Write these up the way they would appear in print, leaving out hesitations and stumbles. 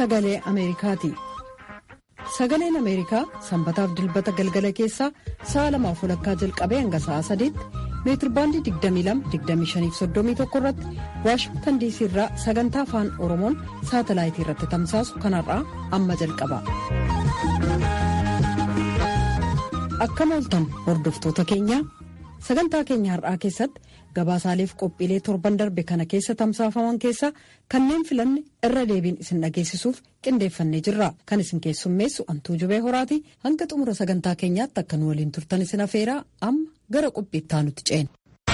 sagalee Ameerikaati. Sagaleen Ameerikaa sanbataaf dilbata galgala keessaa sa'a 2:00 jalqabee hanga sa'a 3:00 meetirbaandii 22-25-31 irratti Waashingtan DC irraa sagantaa afaan Oromoon saatalaayitii irratti tamsaasu kanarraa amma jalqaba. Akkam ooltan hordoftoota keenya sagantaa keenya har'aa keessatti gabaasaaleef qophiilee torban darbe kana keessa tamsaafaman keessaa kanneen filanne irra deebiin isin dhageessisuuf qindeeffannee jirra. Kan isin keessummeessu Antuu Jubee Horaati. Hanga xumura sagantaa keenyaatti akka nu waliin turtan isin afeeraa amma gara qophiittaa nutti ceena.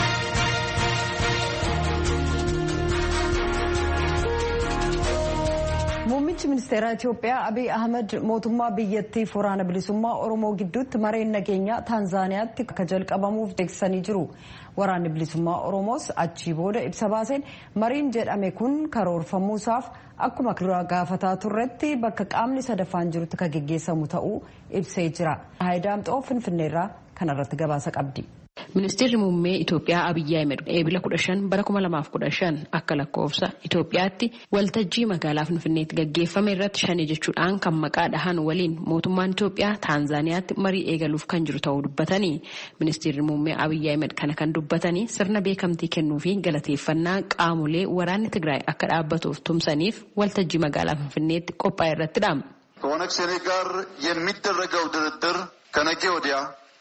Muummichi ministeeraa Itoophiyaa Abiy Ahmed mootummaa biyyattiif waraana bilisummaa Oromoo gidduutti mareen nageenyaa Taanzaaniyaatti akka jalqabamuuf beeksisanii jiru. Waraanni bilisummaa Oromoos achii booda ibsa baaseen mariin jedhame kun karoorfamuusaaf akkuma gaafataa turretti bakka qaamni sadaffaan jirutti kan geggeessamu ta'uu ibsee jira. Haayidaamxoo Finfinneerraa kanarratti gabaasa qabdi. Ministeerri muummee Itoophiyaa Abiyyi Ahmed eebila 15 bara 2015 akka lakkoofsa Itoophiyaatti waltajjii magaalaa Finfinneetti gaggeeffame irratti shanii jechuudhaan kan maqaa dhahan waliin mootummaan Itoophiyaa Taanzaaniyaatti marii eegaluuf kan jiru ta'uu dubbatanii ministeerri muummee Abiyyi Ahmed kana kan dubbatanii sirna beekamtii kennuu fi galateeffannaa qaamolee waraanni Tigraay akka dhaabbatuuf tumsaniif waltajjii magaalaa Finfinneetti qophaa'e irrattidha. ከኦነግ ሸኔ ጋር የሚደረገው ድርድር ከነገ ወዲያ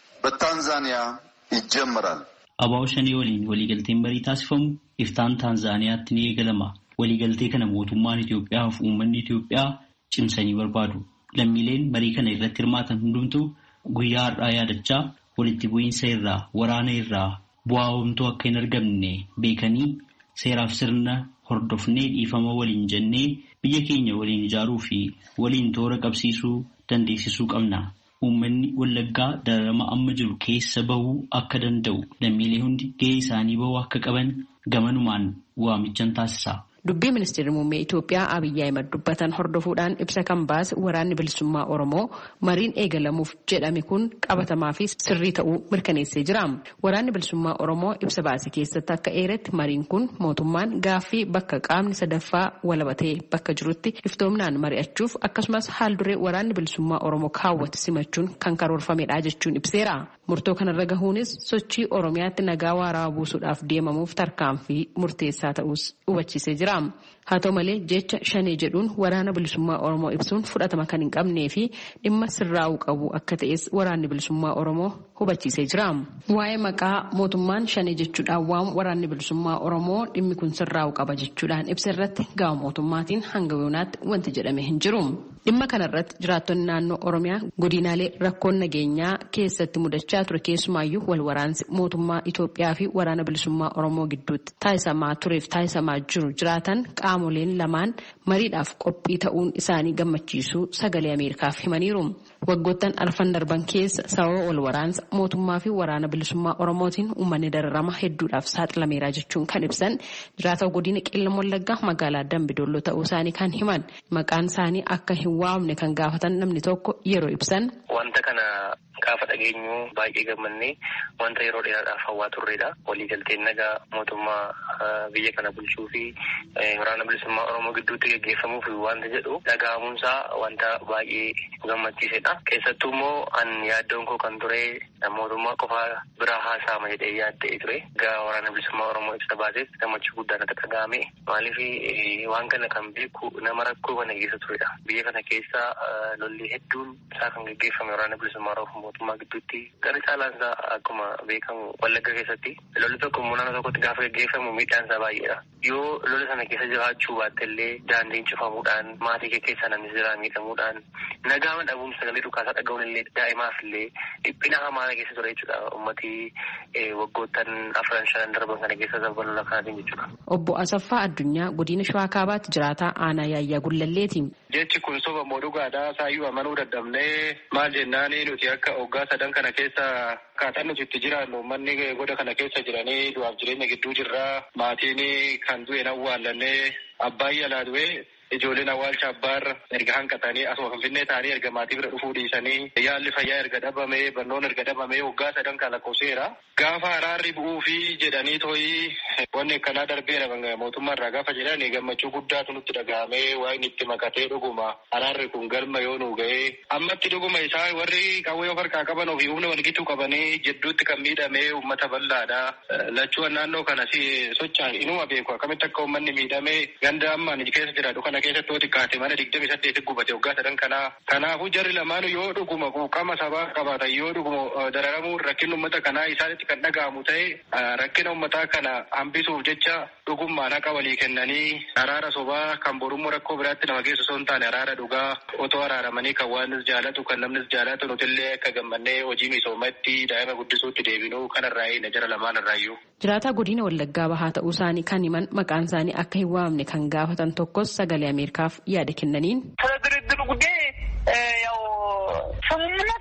በታንዛኒያ ይጀምራል። አባው ሸኔ ወሊን ወሊገልቴን መሪ ታስፈሙ ኢፍታን ታንዛኒያatti ni eegalama. Waligaltee kana mootummaan Itoophiyaa fi uummanni Itoophiyaa cimsanii barbaadu. Lammiileen marii kana irratti hirmaatan hundumtuu guyyaa har'aa yaadachaa walitti bu'iinsa irraa waraana irraa bu'aa homtuu akka hin argamne beekanii seeraaf sirna hordofnee dhiifama waliin jennee biyya keenya waliin ijaaruu fi waliin toora qabsiisuu dandeessisuu qabna. Uummanni Wallaggaa dararama amma jiru keessa bahuu akka danda'u lammiilee hundi gahee isaanii bahuu akka qaban gamanumaan waamichan taasisa. Dubbii ministeerri muummee Itoophiyaa Abiyyi Ahmed dubbatan hordofuudhaan ibsa kan baase waraanni bilisummaa Oromoo mariin eegalamuuf jedhame kun qabatamaa fi sirrii ta'uu mirkaneessee jira. Waraanni bilisummaa Oromoo ibsa baase keessatti akka eeretti mariin kun mootummaan gaaffii bakka qaamni sadaffaa walabatee bakka jirutti iftoomnaan mari'achuuf akkasumas haalduree waraanni bilisummaa Oromoo kaawwate simachuun kan karoorfamedha jechuun ibseera. Murtoo kanarra gahuunis sochii Oromiyaatti nagaa waaraa buusuudhaaf deemamuuf tarkaanfii murteessaa ta'us hubachiisee jira. Haa ta'u malee jecha shanee jedhuun waraana bilisummaa Oromoo ibsuun fudhatama kan hin qabnee fi dhimma sirraa'uu qabu akka ta'es waraanni bilisummaa Oromoo hubachiisee jira. Waa'ee maqaa mootummaan shanee jechuudhaan waamu waraanni bilisummaa Oromoo dhimmi kun sirraa'uu qaba jechuudhaan ibsa irratti gama mootummaatiin hanga yoonaatti wanti jedhame hin jiru. Dhimma kanarratti jiraattonni naannoo Oromiyaa godinaalee rakkoon nageenyaa keessatti mudachaa ture keessumaayyuu wal waraansi mootummaa Itoophiyaa fi waraana bilisummaa Oromoo gidduutti taasisamaa tureef taasisamaa jiru jiraatan qaamoleen lamaan mariidhaaf qophii ta'uun isaanii gammachiisuu sagalee Ameerikaaf himaniiru. Waggoottan arfan darban keessa sababa wal waraansa mootummaa fi waraana bilisummaa Oromootiin uummanni dararama hedduudhaaf saaxilameera jechuun kan ibsan jiraata godina Qeellam Wallaggaa magaalaa Dambidolloo ta'uu isaanii kan himan maqaan isaanii akka hin waamne kan gaafatan namni tokko yeroo ibsan. Wanta kana gaafa dhageenyu baay'ee gammannee wanta yeroo dheeraadhaaf hawwaa turredha. Waliigalteen nagaa mootummaa biyya kana bulchuu fi waraana bilisummaa Oromoo gidduutti gaggeeffamuuf wanta jedhu dhaga'amuunsaa wanta baay'ee gammachiisedha. Keessattuu immoo an yaaddoon koo kan ture mootummaa qofaa biraa haasa'ama jedhee yaaddee ture. Egaa waraana bilisummaa Oromoo ibsa baaseef gammachuu guddaan akka dhaga'ame. Maaliif waan kana kan beeku nama rakkoo kana keessa turedha. Biyya kana keessa lolli hedduun isaa kan gaggeeffame waraana bilisummaa Oromoo mootummaa gidduutti gara caalaansaa akkuma beekamu Wallagga keessatti lolli tokko naannoo tokkotti gaafa gaggeeffamu miidhaansaa baay'eedha. Yoo lola sana keessa jiraachuu baattellee daandiin cufamuudhaan maatii kee keessa namni jira miidhamuudhaan nagaama dhabuun sagalee dhukaasaa dhaga'uun illee daa'imaaf illee dhiphina hamaa keessa ture jechuudha. Uummatii waggoottan 4-5 darban kana keessa sababa lola kanaatiin jechuudha. Obbo Asaffaa Addunyaa godina Shawaa Kaabaatti jiraataa aanaa Yaayyaa Gullalleeti. Jechi kun soba moo dhugaadhaa saayyuu amanuu dadhabnee maal jennaanii nuti akka hoggaa sadan kana keessa akkaataan nuti itti jiraannu uummanni goda kana keessa jiranii du'aaf jireenya gidduu jirraa maatiin kan du'e awwaallannee abbaan yaalaa du'e ijoolleen awwaalcha abbaarra erga hanqatanii asuma Finfinnee ta'anii erga maatii bira dhufuu dhiisanii yaalli fayyaa erga dhabamee barnoon erga dhabamee waggaa 3 kan lakkoofseera. Gaafa araarri bu'uu fi jedhanii tooyi wanni akkanaa darbeera mootummaa irraa gaafa jedhan gammachuu guddaatu nutti dhaga'amee waan itti makatee dhuguma araarri kun galma yoo nu ga'ee ammatti dhuguma isaa warri qawwee of harkaa qaban ofii humna walgituu qabanii jidduutti kan miidhamee uummata bal'aadha. Lachuun naannoo kana socho'an inuma beeku akkamitti akka uummanni miidhamee ganda ammaan keessa jiraatu kana keessatti yoo xiqqaate mana 28 gubate waggaa 3 kanaa. Kanaafuu jarri lamaanuu yoo dhuguma quuqama sabaa qabaatan yoo dhuguma dararamuun rakkina uummata kanaa isaanitti kan dhaga'amu ta'e rakkina uummataa kana hambisuuf jecha dhugummaan haqa walii kennanii araara sobaa kan borummoo rakkoo biraatti nama geessu osoo hin taane araara dhugaa otoo araaramanii kan waanis jaalatu kan namnis jaalatu nutillee akka gammannee hojii misoomatti daa'ima guddisuutti deebinuu kanarraa na jara lamaan irraayyuu. Jiraataa godina Wallaggaa bahaa ta'uu isaanii kan himan maqaan isaanii akka hin waamne kan gaafatan tokkos sagalee Ameerikaaf yaada kennaniin. ድርድሩ ጉዳይ ያው ስምምነት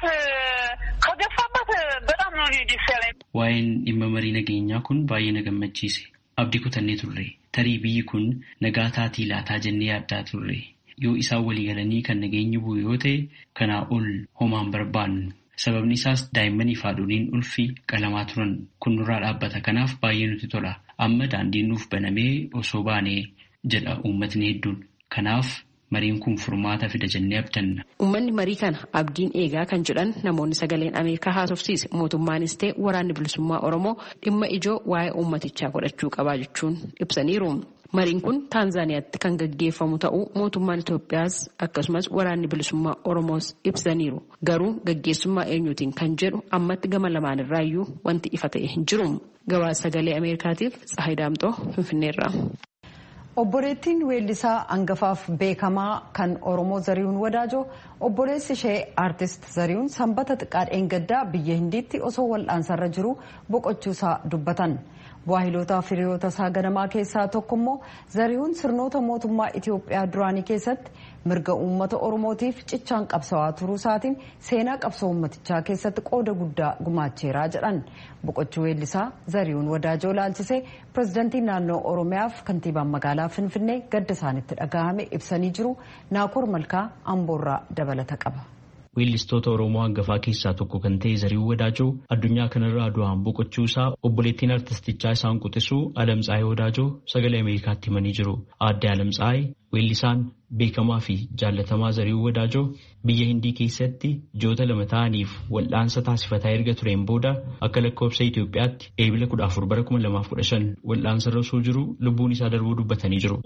ከገፋበት በጣም ነው ደስ ያለኝ። Waa'een dhimma marii nageenyaa kun baay'ee na gammachiise. Abdii kutannee turre. Tarii biyyi kun nagaa taatii laataa jennee yaaddaa turre. Yoo isaan walii galanii kan nageenyi bu'u yoo ta'e kanaa ol homaan barbaannu. Sababni isaas daa'immanii fi haadholiin ulfii qalamaa turan kun nurraa dhaabbata. Kanaaf baay'ee nutti tola. Amma daandiin nuuf banamee osoo baanee jedha uummatni hedduun. Kanaaf mariin kun furmaata fida jennee abdanna. Uummanni marii kana abdiin eegaa kan jedhan namoonni sagaleen Ameerikaa haasofsiise mootummaanis ta'e waraanni bilisummaa Oromoo dhimma ijoo waa'ee uummatichaa godhachuu qabaa jechuun ibsaniiru. Mariin kun Taanzaaniyaatti kan gaggeeffamu ta'uu mootummaan Itoophiyaas akkasumas waraanni bilisummaa Oromoos ibsaniiru. Garuu gaggeessummaa eenyuutiin kan jedhu ammatti gama lamaan irraayyuu wanti ifa ta'e hin jiru. Gabaasa sagalee Ameerikaatiif Tsahaay Daamxoo Finfinneerraa. Obboleettiin weellisaa hangafaaf beekamaa kan Oromoo Zarihuun Wadaajoo obboleessi ishee aartist Zarihuun sanbata xiqqaa dheengaddaa biyya Hindiitti osoo wal'aansarra jiru boqochuusaa dubbatan. Waahiloota firiyoota isaa ganamaa keessaa tokko immoo Zarihuun sirnoota mootummaa Itoophiyaa duraanii keessatti mirga uummata Oromootiif cichaan qabsawaa turuu isaatiin seenaa qabsoo uummatichaa keessatti qooda guddaa gumaacheeraa jedhan. Boqochuu weellisaa Zarihuun Wadaajoo laalchisee pirezidantiin naannoo Oromiyaaf kantiibaan magaalaa Finfinnee gadda isaanitti dhagahame ibsanii jiru. Naakoor Malkaa Amboorraa dabalata qaba. Weellistoota Oromoo hangafaa keessaa tokko kan ta'e Zarihuun Wadaajoo addunyaa kanarraa du'aan boqochuu isaa obboleettiin artistichaa isaan quxisuu Alamtsaayee Wadaajoo sagalee Ameerikaatti himanii jiru. Aadde Alamtsaayee weellisaan beekamaa fi jaallatamaa Zarihuun Wadaajoo biyya Hindii keessatti ji'oota 2 ta'aniif wal'aansa taasifataa erga tureen booda akka lakkoofsa Itoophiyaatti eebila 14 bara 2015 wal'aansarra osoo jiru lubbuun isaa darbuu dubbatanii jiru.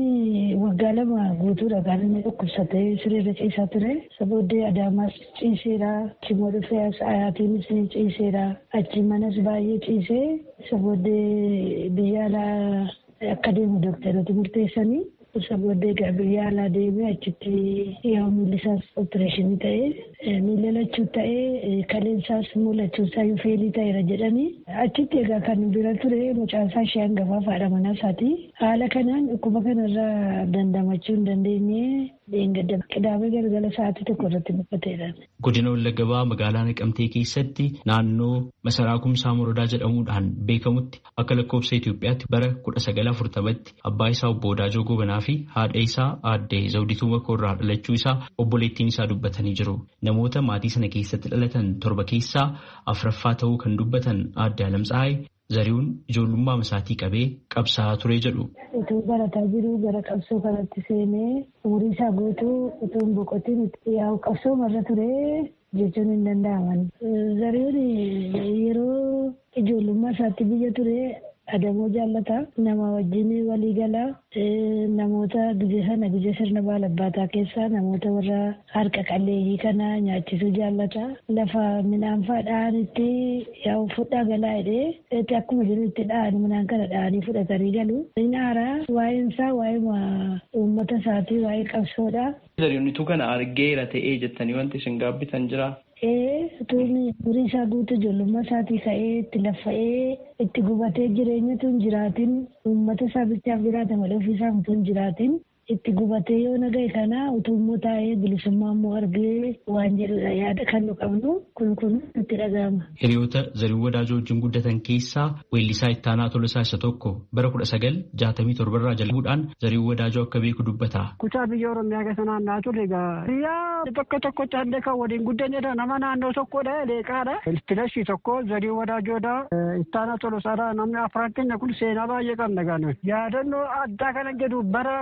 Waggaa 2 guutuudha kan inni dhukkubsatee sireerra ciisaa ture. Sabooddee Adaamaas ciiseera, Kimoo dhufee Ayaatiinis ciiseera, achi manas baay'ee ciisee sabooddee biyya alaa akka deemu dooktaroota murteessanii. Sabooddee biyya alaa deemee achitti yoo miillisaas opereeshinii ta'ee miila lachuu ta'ee kaleensaas mul'achuusaa yoo feelii ta'eera jedhanii achitti egaa kan bira ture mucaasaa ishee hangafaaf haadha manaa isaati. Haala kanaan dhukkuba kanarraa dandamachuu hin dandeenye qidaamee galgala sa'aatii 1 irratti boqoteedha. Godina Wallagga Bahaa magaalaa Naqamtee keessatti naannoo Masaraa Kumsaa Morodaa jedhamuudhaan beekamutti akka lakkoofsa Itoophiyaatti bara 1940tti abbaa isaa obbo Wadaajoo Gobanaa fi haadha isaa aadde Zawdituu Makoorraa dhalachuu isaa obboleettiin isaa dubbatanii jiru. Namoota maatii sana keessatti dhalatan 7 keessaa 4ffaa ta'uu kan dubbatan aadde Alamtsaayee Zarihuun ijoollummaa isaatii qabee qabsaa'aa ture jedhu. Utuu barataa jiru gara qabsoo kanatti seenee umurii isaa guutuu utuu hin boqotiin yaa'u qabsoo marra ture jechuun hin danda'aman. Zarihuun yeroo ijoollummaa isaatti biyya ture adamoo jaallata, nama wajjin walii gala, namoota biyya sirna baalabbaataa keessaa namoota warra harka qalleeyyii kana nyaachisuu jaallata. Lafa midhaan fa'aa dha'anitti yaa'u fudhaa galaa jedhee akkuma jiru itti dha'an midhaan kana dha'anii fudhatanii galu. Inni haaraa waa'een isaa waa'ee uummata isaatii waa'ee qabsoodha. Zarihuunitu kana argeera ta'ee jettanii wanti isin gaabbitan jira. Tuunni umurii isaa guutuu ijoollummaa isaatii ka'ee itti laffa'ee itti gubatee jireenyatu hin jiraatin uummata isaa bichaaf jiraata malee ofii isaa hin jiraatin itti gubatee yoo nagaya kana utummoo taa'ee bilisummaa immoo argee waan jedhudha yaada kan nu qabnu kun nutti dhaga'ama. Hiriyoota Zarihuun Wadaajoo wajjin guddatan keessaa weellisaa Ittaanaa Tolosaa isa tokko bara 1967 irraa jalqabuudhaan Zarihuun Wadaajoo akka beeku dubbata. Kutaa biyya Oromiyaa keessa naanna'aa turre egaa biyya tokko tokkotti illee kan waliin guddanneedha nama naannoo tokkodha leeqaadha. Filashii tokko Zarihuun Wadaajoodha Ittaanaa Tolosaadha namni afran keenya kun seenaa baay'ee qabna gaana. Yaadannoo addaa kana jedhu bara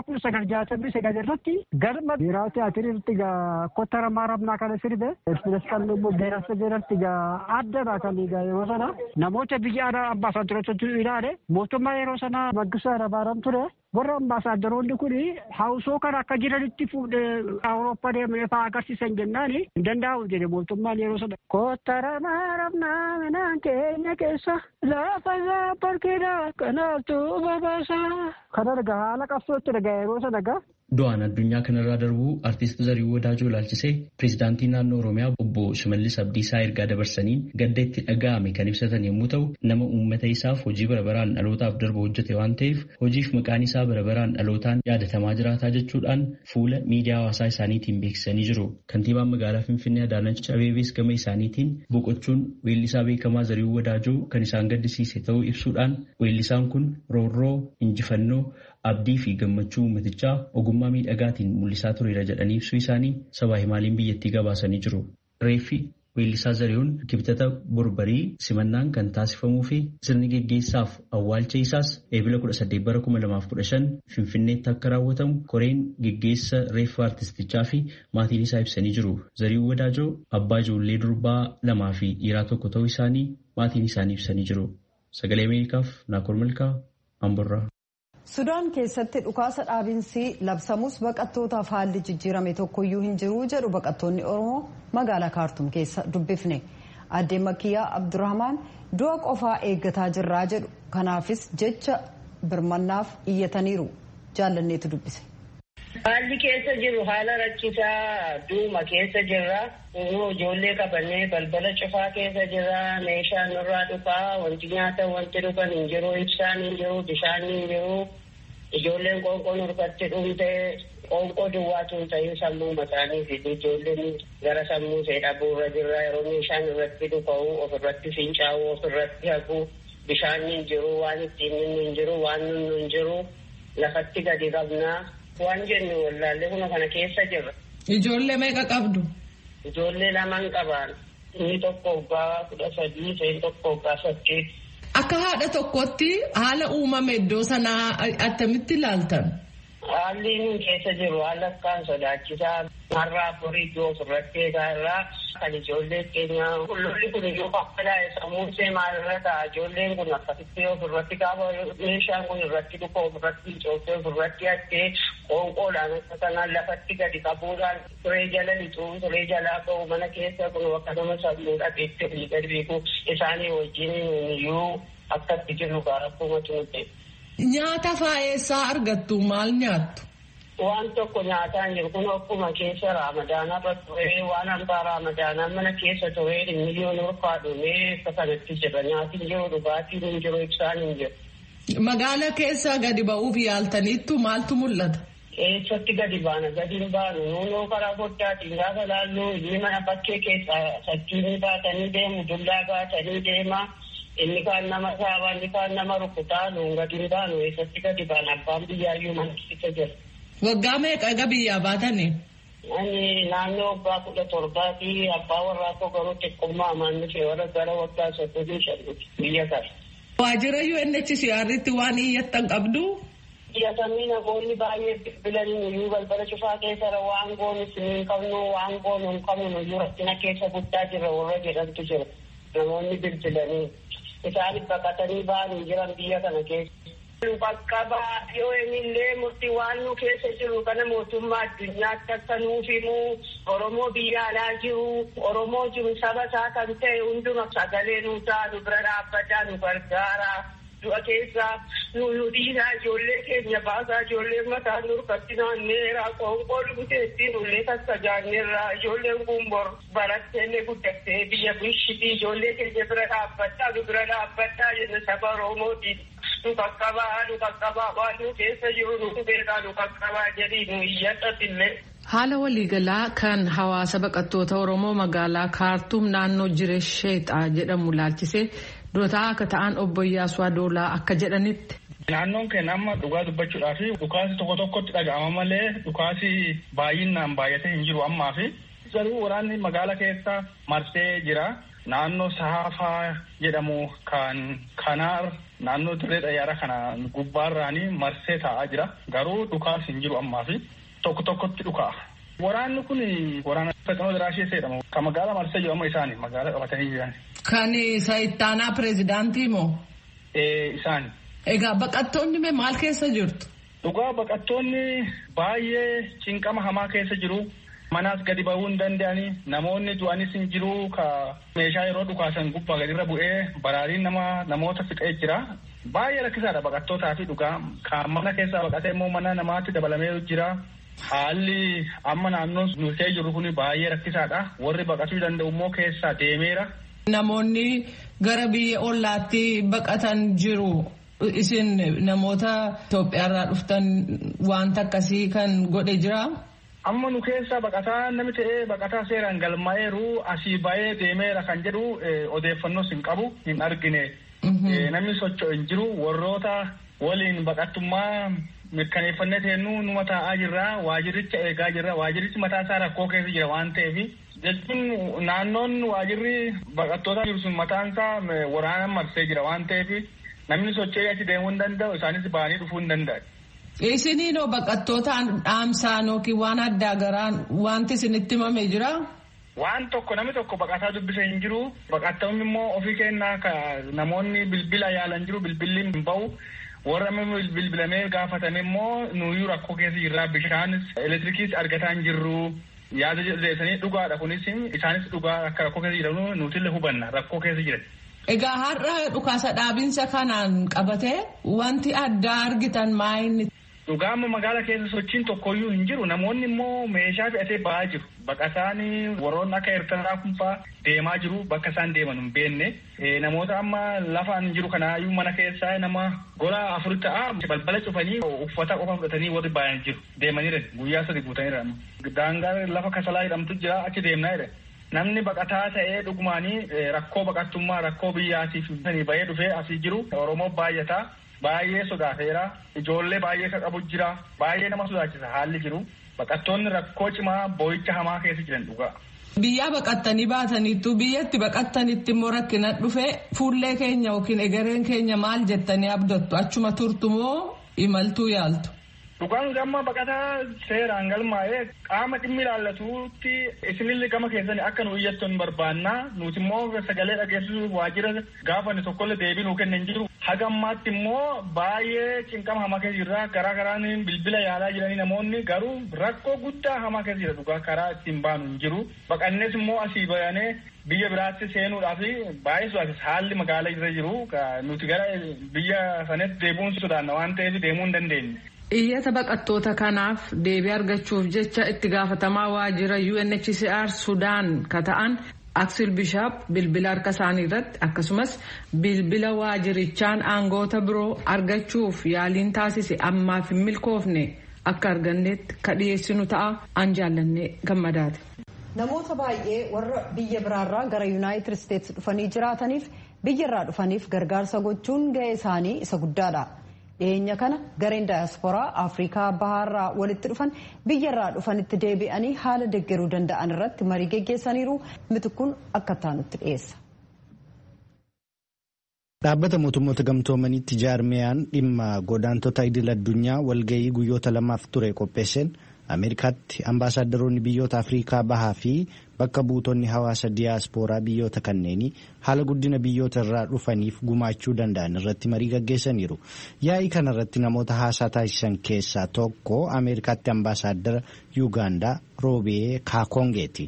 1969 irratti galma biiraa tiyaatiriitti gaa kottara maaramnaa kana sirbe filash kan immoo beerasa beeratti gaa addadha kan egaa yeroo sana namoota biyya alaa ambaasaadarootu ilaale mootummaa yeroo sana Maggisaa Hayilamaariyaam ture. Warra ambaasaadaronni kun hausoo kana akka jiranitti fuudhee Awurooppaa deemee fa'aa agarsiisan jennaan hin danda'u jedhe mootummaan yeroo sana. Kottara maaramnaa manaan keenya keessa lafa isaa barkeedha kanaaftu babaasa. Kana dhagaa haala qabsootti dhagaa yeroo sana gaa. Du'aan addunyaa kanarraa darbuu artiist Zarihuun Wadaajoo ilaalchisee pireezidaantii naannoo Oromiyaa obbo Shimallis Abdiisaa ergaa dabarsaniin gadda itti dhaga'ame kan ibsatan yommuu ta'u nama uummata isaaf hojii barabaraan dhalootaaf darbu hojjete waan ta'eef hojiif maqaan isaa barabaraan dhalootaan yaadatamaa jiraataa jechuudhaan fuula miidiyaa hawaasaa isaaniitiin beeksisanii jiru. Kantiibaan magaalaa Finfinnee Adaanach Abeebees gama isaaniitiin boqochuun weellisaa beekamaa Zarihuun Wadaajoo kan isaan gaddisiise ta'uu ibsuudhaan weellisaan kun roorroo, injifannoo, abdii fi gammachuu uummatichaa ogummaa miidhagaatiin mul'isaa tureera jedhanii ibsuu isaanii sabaa himaaliin biyyattii gabaasanii jiru. Reeffi weellisaa Zarihuun kibxata borbarii simannaan kan taasifamuu fi sirni geggeessaaf awwaalcha isaas eebila 18 bara 2015 Finfinneetti akka raawwatamu koreen geggeessa reeffa artistichaa fi maatiin isaa ibsanii jiru. Zarihuun Wadaajoo abbaa ijoollee durbaa 2 fi dhiiraa 1 ta'uu isaanii maatiin isaanii ibsanii jiru. Sagalee Ameerikaaf Naakoor Malkaa Amborraa. Sudaan keessatti dhukaasa dhaabinsi labsamus baqattootaaf haalli jijjiirame tokkoyyuu hin jiru jedhu baqattoonni Oromoo magaalaa Kaartum keessa dubbifne. Aadde Makiyyaa Abdurrahmaan du'a qofaa eeggataa jirraa jedhu kanaafis jecha birmannaaf iyyataniiru. Jaallanneetu dubbise. Haalli keessa jiru haala rakkisaa duuma keessa jirra. Ijoollee qabannee balbala cufaa keessa jirra. Meeshaan nurraa dhufaa wanti nyaata wanti dhufan hin jiru. Ibsaan hin jiru. Bishaan hin jiru. Ijoolleen qoonqoo nurkatti dhumtee qoonqoo duwwaatu hin ta'in sammuu mataanii fi ijoolleen gara sammuu ishee dhabuurra jirra. Yeroo meeshaan irratti dhufa'u ofirratti fincaa'u ofirratti haqu bishaan hin jiru. Waan ittiin hin jiru. Waan nunnu hin jiru. Lafatti gadi qabnaa. Waan jennu wallaallee kuma kana keessa jirra. Ijoollee meeqa qabdu? Ijoollee 2 qaban. Inni tokko waggaa 13, isheen tokko waggaa 8. Akka haadha tokkotti haala uumame iddoo sanaa attamitti ilaaltan? Haalli inni keessa jiru haala akkaan sodaachisaa. Har'aa afurii iddoo ofirratti eegaa irraa kan ijoollee keenya qulqulli kun iyyuu qaqqalaa'e sammuu ishee maalirra ta'a. Ijoolleen kun akkasitti ofirratti gaafa meeshaan kun irratti dhufa ofirratti cooftee ofirratti hattee qoonqoodhaan akka kanaan lafatti gadi qabuudhaan turee jala lixuu turee jalaa ba'u mana keessa kun akka nama sammuu dhabeetti olii gadi beeku isaanii wajjin iyyuu akkatti jiru gaarakkuma tuute. Nyaata faayeessaa argattu maal nyaattu? Waan tokko nyaataan jiru kun akkuma keessa raamadaanaa irra turee waan hambaa raamadaanaa mana keessa turee miliyoona urfaa dhumee akka kanatti jira nyaatiin jiru dhugaatiin hin jiru ibsaan hin jiru. Magaala keessa gadi ba'uuf yaaltaniittu maaltu mul'ata? Eessatti gadi baana gadi hin baanu nuunoo karaa foddaatiin gaafa laalluu inni mana bakkee keessa sakkiinii baatanii deemu dullaa baatanii deema. Inni kaan nama saabaa inni kaan nama rukutaa nuun gadi hin baanu eessatti gadi baana abbaan biyyaayyuu mana keessa jira. Waggaa meeqa biyyaa baatanii? Ani naannoo waggaa 17 fi abbaa warraa koo garuu xiqqummaa amanni ishee warra gara waggaa 35 biyya kana. Waajjira UNHCR'tti waan iyyattan qabdu? Iyyatanii namoonni baay'ee bilbilanii nuyyuu balbala cufaa keessa waan goonu hin qabnu waan goonu hin qabnu nuyyuu rakkina keessa guddaa jirra warra jedhantu jira. Namoonni bilbilanii isaanis baqatanii ba'anii jiran biyya kana keessa. Bakka yoo illee murtii waan nu keessa jiru kana mootummaa addunyaatti akka nuuf himu Oromoo biyya alaa jiru Oromoo jiru saba isaa kan ta'e hunduma sagalee nu ta'a nu bira dhaabbataa nu gargaara. Du'a keessa nu dhiiraa ijoollee keenya baasaa ijoollee mataa nurkatti naanneera qoonqoo dhuguteettiin ullee tattajaanneerra ijoolleen kun bor baratteellee guddattee biyya bulchitii ijoollee keenya bira dhaabbataa nu bira dhaabbataa jenna saba Oromootiin. nu qaqqabaa waan keessa jiru nu beekaa nu qaqqabaa jedhii nu iyyadhatillee. Haala waliigalaa kan hawaasa baqattoota Oromoo magaalaa Kaartuum naannoo Jireesheexaa jedhamu laalchisee durataa akka ta'an obbo Iyyaasuu Adoolaa akka jedhanitti. Naannoon keenya amma dhugaa dubbachuudhaa fi dhukaasi tokko tokkotti dhaga'ama malee dhukaasi baay'inaan baay'atee hin jiru ammaa fi garuu waraanni magaala keessa marsee jira. Naannoo Saafaa jedhamu kan Kanaar naannoo dirree xayyaara kana gubbaarraanii marsee taa'aa jira. Garuu dhukaasi hin jiru ammaa fi tokko tokkotti dhukaa. Waraanni kun waraana Fexinoo Daraashee jedhamu kan magaalaa marsee jiru amma isaani magaalaa qabatanii jiran. Kan isa ittaanaa pireezidaantii moo? Isaani. Egaa baqattoonni maal keessa jirtu? Dhugaa baqattoonni baay'ee cinqama hamaa keessa jiru. Manaas gadi bahuu hin danda'anii namoonni du'anis hin jiru ka meeshaa yeroo dhukaasan gubbaa gadirra bu'ee baraariin namoota fixee jira. Baay'ee rakkisaadha baqattootaa fi dhugaa kan mana keessaa baqatee immoo mana namaatti dabalamee jira. Haalli amma naannoo nuusee jiru kun baay'ee rakkisaadha. Warri baqatuu danda'u immoo keessaa deemeera. Namoonni gara biyya ollaatti baqatan jiru. Isin namoota Itoophiyaarraa dhuftan wanta akkasii kan godhe jira? Amma nu keessaa baqataa namni ta'ee baqataa seeraan galmaa'eeru asii ba'ee deemeera kan jedhu odeeffannoos hin qabu hin argine. Namni socho'u hin jiru warroota waliin baqattummaa mirkaneeffannee teennu numa taa'aa jirra waajiricha eegaa jirra waajirichi mataa isaa rakkoo keessa jira waan ta'eef jechuun naannoon waajirri baqattoota jiru sun mataan isaa waraanaan marsee jira waan ta'eef namni socho'ee achi deemuu hin danda'u isaanis ba'anii dhufuu hin danda'u. Isiniinoo baqattoota dhaamsaan yookiin waan addaa garaan wanti isinitti himamee jira? Waan tokko namni tokko baqataa dubbisee hin jiru. Baqattoonni immoo ofii kennaa namoonni bilbila yaalan jiru bilbilli hin bahu. Warra bilbilamee gaafatan immoo nuyyuu rakkoo keessa jirra bishaanis elektirikiis argataa hin jirru. Yaada jedhanii dhugaadha kunis isaanis dhugaa akka rakkoo keessa jiran nutillee hubanna rakkoo keessa jiran. Egaa har'a dhukaasa dhaabinsa kanaan qabatee wanti addaa argitan maayinni? Dhugaa amma magaala keessa sochiin tokkoyyuu hin jiru. Namoonni immoo meeshaa fe'atee ba'aa jiru. Baqataan warroonni akka Eertiraa kunfaa deemaa jiru. Bakka isaan deeman hin beekne. Namoota amma lafaan jiru kanaayyuu mana keessaa nama gola 4 ta'a. Balbala cufanii uffata qofa fudhatanii warri baay'een jiru. Deemaniira guyyaa 3 guutaniira. Daangaa lafa kasalaa jedhamtu jira achi deemnaa jedhe. Namni baqataa ta'ee dhugumaanii rakkoo baqattummaa rakkoo biyyaatiif bahee dhufee asii jiru Oromoo baay'ataa. Baay'ee sodaateera. Ijoollee baay'ee kan qabu jira. Baay'ee nama sodaachisa haalli jiru. Baqattoonni rakkoo cimaa boo'icha hamaa keessa jiran dhugaa. Biyyaa baqattanii baataniittu biyyatti baqattanitti immoo rakkina dhufee fuullee keenya yookiin egereen keenya maal jettanii abdattu achuma turtu moo imaltuu yaaltu? Dhugaan gamma baqataa seeraan galmaa'ee qaama dhimmi ilaallatuutti isinillee gama keessanii akka nu iyyattoon barbaannaa nuti immoo sagalee dhageessisuuf waajjira gaafanne tokkollee deebii nuu kennan jiru. Haga ammaatti immoo baay'ee cinqama hamaa keessa jirra garaa garaan bilbila yaalaa jiranii namoonni garuu rakkoo guddaa hamaa keessa jira dhugaa karaa ittiin baanu hin jiru. Baqannees immoo asii bayanee biyya biraatti seenuudhaaf baay'ee sodaachisa haalli magaalaa irra jiru nuti gara biyya sanatti deebi'uun sodaanna waan ta'eef deemuu hin dandeenye. Iyyata baqattoota kanaaf deebii argachuuf jecha itti gaafatamaa waajjira UNHCR Sudaan ka ta'an Axel Bishop bilbila harka isaanii irratti akkasumas bilbila waajjirichaan aangoota biroo argachuuf yaaliin taasise ammaaf hin milkoofne akka arganneetti ka dhiyeessinu ta'a an jaallannee gammadaati. Namoota baay'ee warra biyya biraarraa gara Yuunaayitid Isteetsi dhufanii jiraataniif biyyarraa dhufaniif gargaarsa gochuun gahee isaanii isa guddaadha. Dhiyeenya kana gareen daayasporaa Afrikaa bahaarraa walitti dhufan biyyarraa dhufanitti deebi'anii haala deeggaruu danda'an irratti marii geggeessaniiru mitikkuun akka taanutti dhiyeessa. Dhaabbata mootummoota gamtoomaniitti jaarmiyaan dhimma godaantota idil addunyaa walgahii guyyoota 2 ture qopheesseen Ameerikaatti ambaasaaddoroonni biyyoota Afrikaa bahaa fi bakka buutonni hawaasa diyaaspooraa biyyoota kanneenii haala guddina biyyoota irraa dhufaniif gumaachuu danda'an irratti marii gaggeessaniiru. Yaa'ii kanarratti namoota haasaa taasisan keessaa tokko Ameerikaatti ambaasaaddara Yuugaandaa Roobee Kaakongeeti.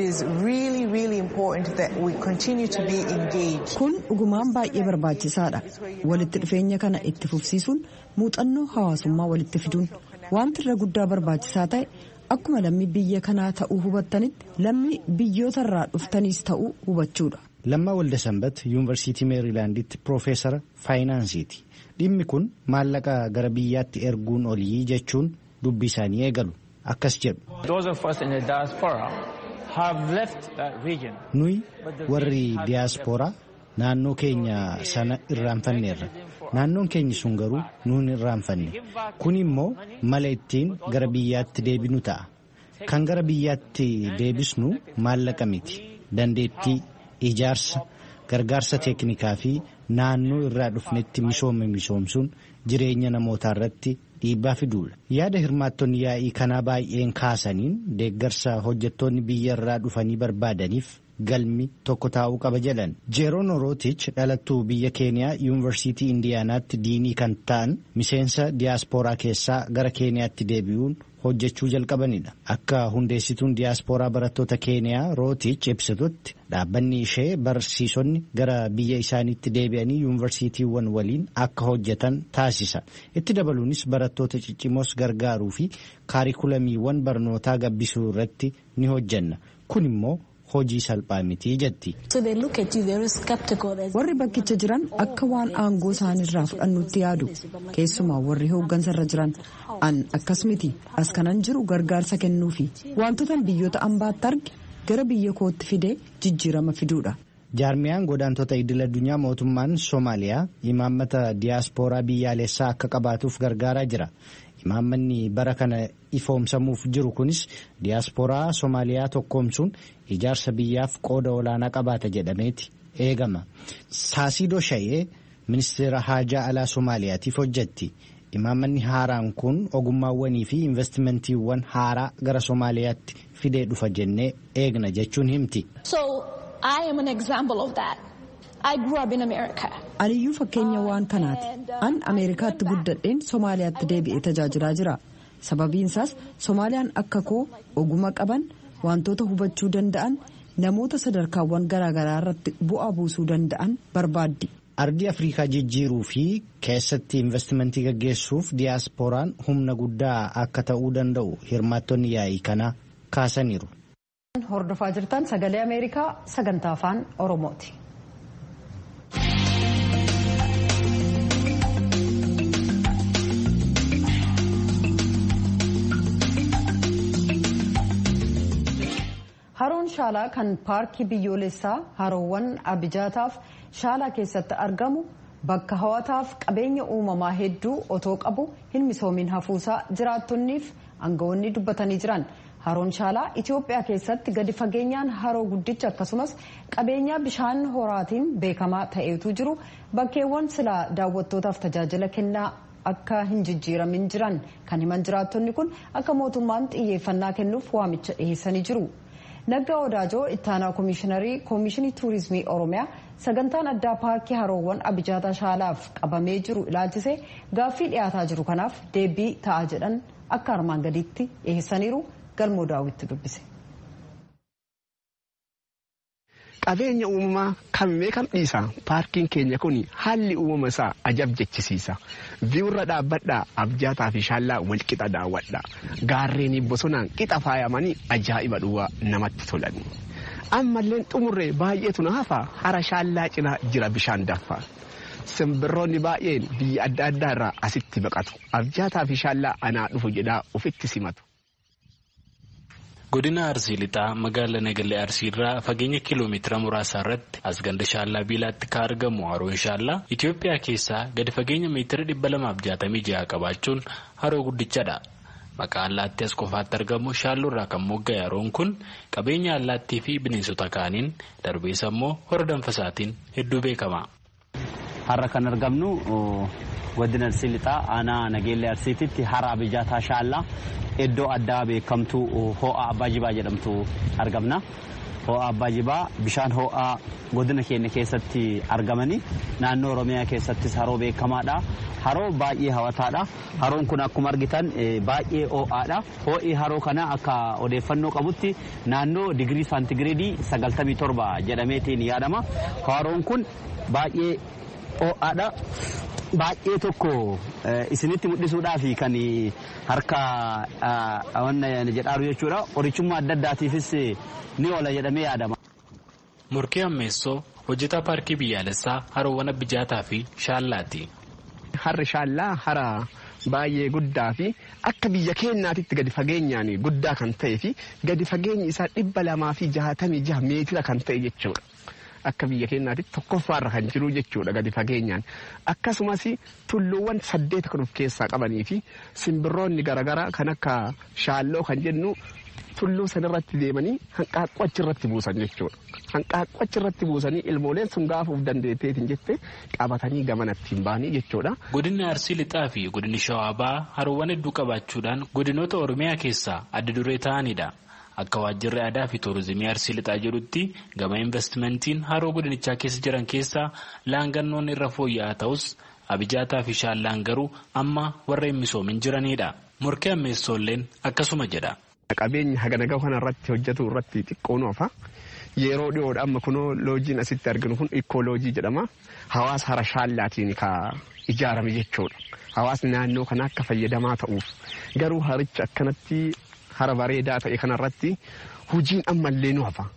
Kun dhugumaan baay'ee barbaachisaadha. Walitti dhufeenya kana itti fufsiisuun muuxannoo hawaasummaa walitti fiduun wanti irra guddaa barbaachisaa ta'e akkuma lammii biyya kanaa ta'uu hubattanitti lammii biyyoota irraa dhuftaniis ta'uu hubachuudha. Lammaa Waldasanbat Yuunivarsiitii Meerilaanditti Piroofeesara Faayinaansiiti. Dhimmi kun maallaqa gara biyyaatti erguun olii jechuun dubbii isaanii eegalu. Akkas jedhu. Nuyi warri diyaaspooraa naannoo keenya sana irraanfanneerra. Naannoon keenya sun garuu nuun irraanfanne. Kun immoo mala ittiin gara biyyaatti deebinu ta'a. Kan gara biyyaatti deebisnu maallaqa miti. Dandeettii, ijaarsa, gargaarsa teeknikaa fi naannoo irraa dhufnetti misoomsuun jireenya namootaa irratti dhiibbaa fiduudha. Yaada hirmaattonni yaa'ii kanaa baay'een kaasaniin deeggarsa hojjettoonni biyya irraa dhufanii barbaadaniif galmi tokko taa'uu qaba jedhan. Jeeroon Rootich dhalattuu biyya Keeniyaa Yuunivarsiitii Indiyaanaatti diinii kan ta'an miseensa diyaaspooraa keessaa gara Keeniyaatti deebi'uun hojjechuu jalqabanidha. Akka hundeessituun diyaaspooraa barattoota Keeniyaa Rootich ibsitutti dhaabbanni ishee barsiisonni gara biyya isaaniitti deebi'anii yuunivarsiitiiwwan waliin akka hojjetan taasisa. Itti dabaluunis barattoota ciccimoos gargaaruu fi kaarikulamiiwwan barnootaa gabbisuu irratti ni hojjenna. Kun immoo hojii salphaa miti jetti. Warri bakkicha jiran akka waan aangoo isaaniirraa fudhannutti yaadu. Keessumaa warri hooggansarra jiran an akkas miti. As kanan jiru gargaarsa kennuufi wantoota biyyoota ambaatti arge gara biyya kootti fidee jijjiirama fiduudha. Jaarmiyaan godaantota idil addunyaa mootummaan Soomaaliyaa imaammata diyaaspooraa biyyaalessaa akka qabaatuuf gargaaraa jira. Imaammanni bara kana ifoomsamuuf jiru kunis diyaaspooraa Soomaaliyaa tokkoomsuun ijaarsa biyyaaf qooda olaanaa qabaata jedhameeti eegama. Saasiidoo Shayee ministeera haajaa alaa Soomaaliyaatiif hojjetti. Imaammanni haaraan kun ogummaawwanii fi investimentiiwwan haaraa gara Soomaaliyaatti fidee dhufa jennee eegna jechuun himti. I am an example of that. I grew up in America. Aniyyuu fakkeenya waan kanaati. An Ameerikaatti guddadheen Somaaliyaatti deebi'ee tajaajilaa jira. Sababiin isaas Soomaaliyaan akka koo ogummaa qaban, wantoota hubachuu danda'an, namoota sadarkaawwan garaagaraa irratti bu'aa buusuu danda'an barbaaddi. Ardii Afrikaa jijjiiruu fi keessatti investimentii gaggeessuuf diyaasporaan humna guddaa akka ta'uu danda'u hirmaattonni yaa'ii kanaa kaasaniiru. Hordofaa jirtan sagalee Ameerikaa sagantaa afaan Oromooti. Haroon Shaalaa kan paarkii biyyoolessaa haroowwan Abijaataaf Shaalaa keessatti argamu bakka hawwataaf qabeenya uumamaa hedduu otoo qabu hin misoomin hafuusaa jiraattonniif aangawoonni dubbatanii jiran. Haroon Shaalaa Itoophiyaa keessatti gadi fageenyaan haroo guddicha akkasumas qabeenya bishaan horaatiin beekamaa ta'etu jiru bakkeewwan silaa daawwattootaaf tajaajila kennaa akka hin jijjiiramin jiran kan himan jiraattonni kun akka mootummaan xiyyeeffannaa kennuuf waamicha dhiyeessanii jiru. Naggaa Odaajoo ittaanaa koomishiinarii koomishinii tuurizimii Oromiyaa sagantaan addaa paarkii haroowwan Abijaataa Shaalaaf qabamee jiru ilaalchisee gaaffii dhiyaataa jiru kanaaf deebii ta'a jedhan akka armaan gadiitti dhiyeessaniiru. Galmoo daawwitti dubbise. Qabeenya uumamaa kamimee kam dhiisa paarkiin keenya kun haalli uumama isaa ajab jechisiisa. Viiwurra dhaabbadhaa Abijaataa fi Shaallaa walqixa daawwadha. Gaarreen bosonaan qixa faayamanii ajaa'iba dhuwaa namatti tolan. Ammalleen xumurree baay'eetu na hafa hara Shaallaa cinaa jira bishaan daffa. Simbirroonni baay'een biyya adda addaa irraa asitti baqatu. Abijaataa fi Shaallaa anaa dhufu jedhaa ofitti simatu. Godina Arsii lixaa magaalaa Nagalee Arsii irraa fageenya kiiloomeetira muraasa irratti as ganda Shaallaa Biilaatti kan argamu haroon Shaallaa Itoophiyaa keessaa gadi fageenya meetira 266 qabaachuun haroo guddichadha. Maqaa allaattii as qofaatti argamu Shaalloo irraa kan mogga'e haroon kun qabeenya allaattii fi bineensota kaaniin darbees immoo hora danfasaatiin hedduu beekama. Har'a kan argamnu godina Arsii lixaa aanaa Nageellee Arsiititti hara Abijaataa Shaallaa iddoo addaa beekamtu ho'aa Abbaa Jibaa jedhamtu argamna. Ho'aa Abbaa Jibaa bishaan ho'aa godina keenya keessatti argamanii naannoo Oromiyaa keessattis haroo beekamaadha. Haroo baay'ee hawwataadha. Haroon kun akkuma argitan baay'ee ho'aadha. Ho'i haroo kana akka odeeffannoo qabutti naannoo digirii saantigireedii 97 jedhameetiin yaadama. Haroon kun baay'ee ho'aadha. Baay'ee tokko isinitti mul'isuudhaaf kan harka wanna jedhaaru jechuudha. Qorichummaa adda addaatiifis ni oola jedhamee yaadama. Murkii ammeessoo hojjetaa paarkii biyyaalessaa haroowwan Abijaataa fi Shaallaati. Harri Shaallaa hara baay'ee guddaa fi akka biyya keenyaatitti gadi fageenyaan guddaa kan ta'ee fi gadi fageenyi isaa 266 meetira kan ta'e jechuudha. Akka biyya keenyaatitti tokkoffaarra kan jiru jechuudha gadi fageenyaan. Akkasumas tulluuwwan 8 kan of keessaa qabanii fi simbirroonni garaagaraa kan akka shaalloo kan jennu tulluu sanarratti deemanii hanqaaqqoo achirratti buusan jechuudha. Hanqaaqqoo achirratti buusanii ilmooleen sun gaafuuf dandeetteetiin jettee qabatanii gamanatti ba'anii jechuudha. Godinni Arsii Lixaa fi godinni Shawaa Bahaa haroowwan hedduu qabaachuudhaan godinoota Oromiyaa keessaa adda duree ta'anidha. Akka waajjirri aadaa fi tuurizimii Arsii Lixaa jedhutti gama investimentiin haroo godinichaa keessa jiran keessaa laangannoon irra fooyya'aa ta'us Abijaataa fi Shaallaan garuu amma warra hin misoomin jiranidha. Morkee Ammeessoolleen akkasuma jedha. Qabeenya haganagaa kanarratti hojjetu irratti xiqqoo noofa. Yeroo dhiyoodha amma kunoo loojiin asitti arginu kun ikkooloojii jedhama. Hawaasa hara Shaallaatiin ijaarame jechuudha. Hawaasni naannoo kana akka fayyadamaa ta'uuf. Garuu haricha akkanatti hara bareedaa ta'e kanarratti hojiin ammallee nu hafa.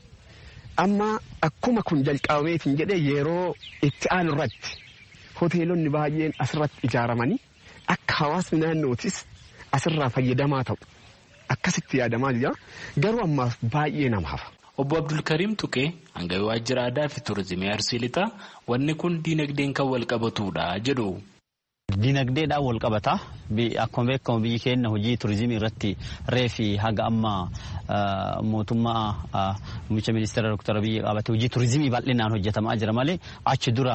Amma akkuma kun jalqabameetiin jedhee yeroo itti aanu irratti hoteelonni baay'een asirratti ijaaramanii akka hawaasni naannootis asirraa fayyadamaa ta'u. Akkasitti yaadamaa jira garuu ammaaf baay'ee nama hafa. Obbo Abdulkariim Tuqee hangawii waajjira aadaa fi tuurizimii Arsii Lixaa wanni kun diinagdeen kan wal qabatudha jedhu. Diinagdeedhaan wal qabata. Akkuma beekamu biyyi keenya hojii tuurizimii irratti reefi haga amma mootummaa muummicha ministeera Dr. Abiyyi qabatee hojii tuurizimii bal'inaan hojjetamaa jira malee achi dura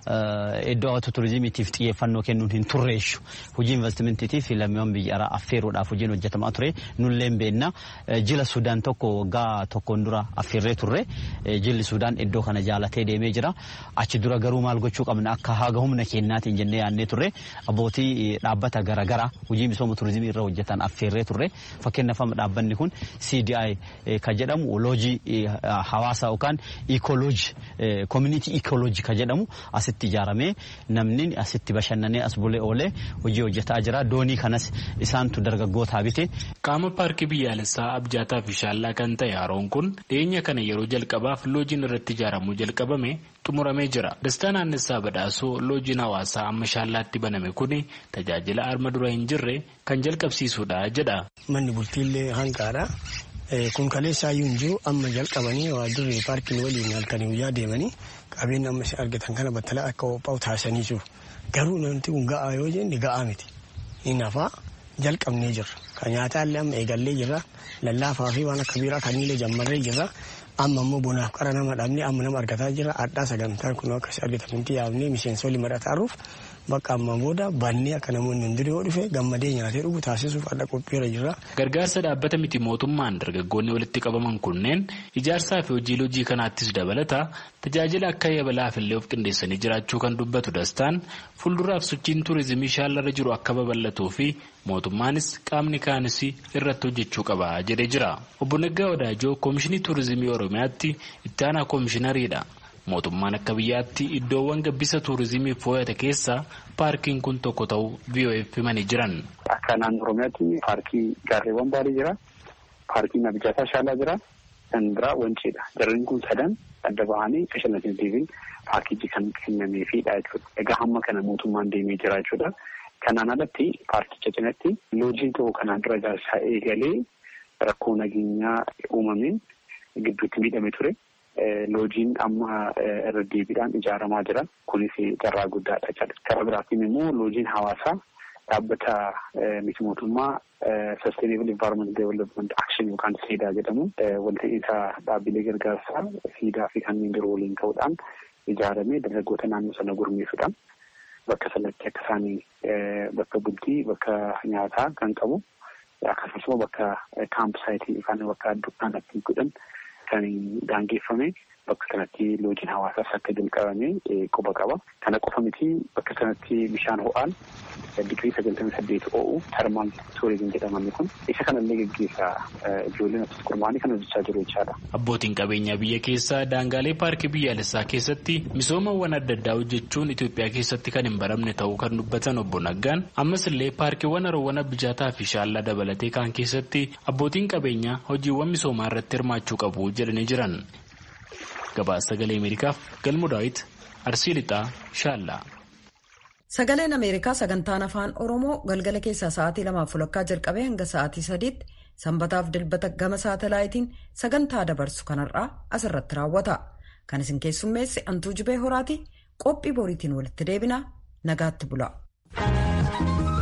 iddoo hawwata tuurizimiitiif xiyyeeffannoo kennuun hin turreessu. Hojii investimentiitiif lammiiwwan biyya alaa affeeruudhaaf hojiin hojjetamaa ture. Nulleen beenna jila Sudaan tokko waggaa tokkoon dura affeerree turre. Jilli Sudaan iddoo kana jaalatee deemee jira. Achi dura garuu maal gochuu qabna akka haga humna keenyaatiin jennee yaadnee turre. Abbootii dhaabbata garaagaraa hojii misooma tuurizimii irra hojjetan affeerree turre. Fakkeenyaaf dhaabbanni kun CDI kan jedhamu loojii hawaasa yookaan iikooloojii community iikooloojii kan jedhamu asitti ijaaramee namni asitti bashannanee as bulee oolee hojii hojjetaa jira. Doonii kanas isaantu dargaggootaa bite. Qaama paarkii biyyaalessaa Abijaataa fi Shaallaa kan ta'e haroon kun dhiyeenya kana yeroo jalqabaaf loojiin irratti ijaaramuu jalqabame xumuramee jira. Dastaan Aannessaa Badhaasoo loojiin hawaasaa amma Shaallaatti baname kuni tajaajila arma dura hin jirre kan jalqabsiisudha jedha. Manni bultiillee hanqaadha. Kun kaleessaayyuu hin jiru amma jalqabanii waajjirri paarkiin waliin halkanii guyyaa deemanii qabeenya amma argatan kana battalaa akka qophaa'u taasisanii jiru. Garuu namti kun ga'aa yoo jenne ga'aa miti. Inni hafaa jalqabnee jirra. Kan nyaataallee amma eegallee jirra. Lallaafaa fi waan akka biiraa kannillee jammarree jirra. Amma immoo bonaaf qara nama dhabnee amma nama argataa jira. Addaa sagantaan kun akka argatanitti yaabnee miseensonni marataaruuf bakka amma booda bannee akka namoonni hundinuu yoo dhufe gammadee nyaatee dhugu taasisuuf adda qophiirra jira. Gargaarsa dhaabbata miti mootummaan dargaggoonni walitti qabaman kunneen ijaarsaa fi hojii loojii kanaattis dabalata tajaajila akka yabalaaf illee of qindeessanii jiraachuu kan dubbatu Dastaan fuulduraaf sochiin tuurizimii Shaallarra jiru akka babal'atuu fi mootummaanis qaamni kaanis irratti hojjechuu qaba jedhee jira. Obbo Naggaa Wadaajoo Koomishinii Tuurizimii Oromiyaatti itti aanaa koomishinariidha. Mootummaan akka biyyaatti iddoowwan gabbisa tuurizimii fooyyate keessaa paarkiin kun tokko ta'uu VOF himanii jiran. Akka naannoo Oromiyaatti paarkii gaarreewwan baarii jira. Paarkiin Abijaataa Shaallaa jira. Kan biraa Wanciidha. Jarreen kun sadan adda bahanii bashannansiisanii paarkiitti kan kennameefidha jechuudha. Egaa hamma kana mootummaan deemee jira jechuudha. Kanaan alatti paarkicha cinatti loojiin tokko kanaan dura ijaarsaa eegalee rakkoo nageenyaa uumameen gidduutti miidhame ture. Loojiin amma irra deebiidhaan ijaaramaa jira. Kunis carraa guddaadha jechuudha. Karaa biraatiin immoo loojiin hawaasaa dhaabbata miti mootummaa Sustainable Environment Development Action yookaan siidaa jedhamu walta'iinsa dhaabbilee gargaarsaa siidaa fi kanneen biroo waliin ta'uudhaan ijaaramee dargaggoota naannoo sana gurmeessuudhaan bakka sanatti akka isaanii bakka bultii bakka nyaataa kan qabu akkasumas bakka kaampsaayitii yookaan bakka dukkaanatti godhan kan daangeffame bakka kanatti loojiin hawaasaas akka jalqabame quba qaba. Kana qofa miti bakka kanatti bishaan ho'aan digirii 98 o'u termaal tuurizimii jedhaman kun isa kanallee gaggeessaa ijoolleen asitti gurmaa'anii kan hojjechaa jiru jechaadha. Abbootiin qabeenyaa biyya keessaa daangaalee paarkii biyyaalessaa keessatti misoomawwan adda addaa hojjechuun Itoophiyaa keessatti kan hin baramne ta'uu kan dubbatan obbo Naggaan ammas illee paarkiiwwan haroowwan Abijaataa fi Shaallaa dabalatee kan keessatti abbootiin qabeenyaa hojiiwwan misoomaa irratti hirmaachuu qabu jedhanii jiran. Gabaasa sagalee Ameerikaaf Galmoo Daawit Arsii Lixaa Shaallaa. Sagaleen Ameerikaa sagantaan afaan Oromoo galgala keessaa sa'aatii 2:00 jalqabee hanga sa'aatii 3:00 sanbataaf dilbata gama saatalaayitiin sagantaa dabarsu kanarraa asirratti raawwata. Kan isin keessummeesse Antuu Jibee Horaati. Qophii boriitiin walitti deebina. Nagaatti bula.